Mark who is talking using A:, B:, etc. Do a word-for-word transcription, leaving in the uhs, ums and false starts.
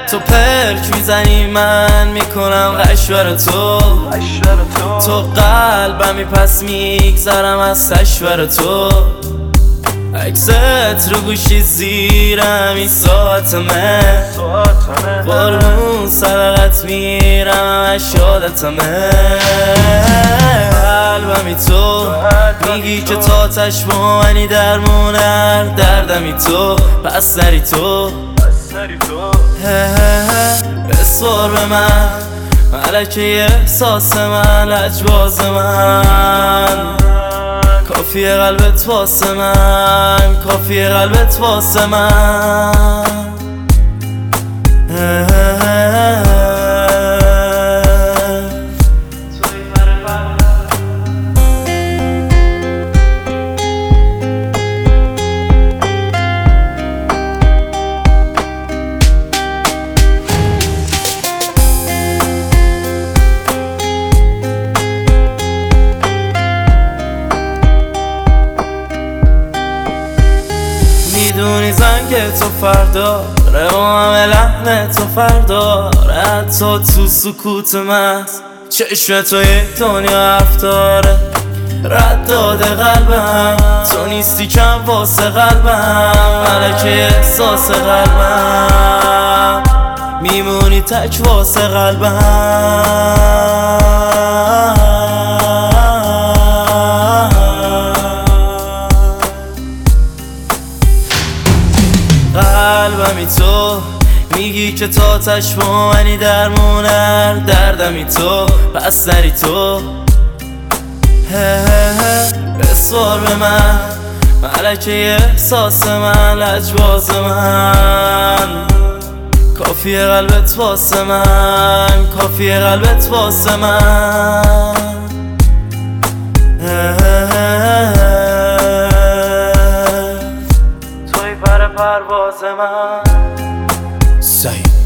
A: تو پرک میزنی من میکنم قشور تو تو قلبمی پس میگذرم از تشور تو عکست رو گوشی زیرم این ساعت من قربون صدقت میرم همش یادتمه قلبمی تو میگی که تا تشمانی درمون هر دردمی تو پس نری تو بسپار به من ملکه احساس من لجباز من کافیه قلبت واسه من کافیه قلبت واسه من میدونی زنگ تو فردا روام لحن تو فردا حتی تو سکوت محض چشم تو یک دنیا حرف داره رد داده قلبم تو نیستی کم واسه قلبم ملکه احساس قلبم میمونی تک واسه قلبم قلبمی تو میگی که تا تشمانی درمون هر دردمی تو پس نری تو بسپار به من ملکه احساس من لجباز من کافیه قلبت واسه من کافیه قلبت واسه من توی پر پرواز من
B: سعید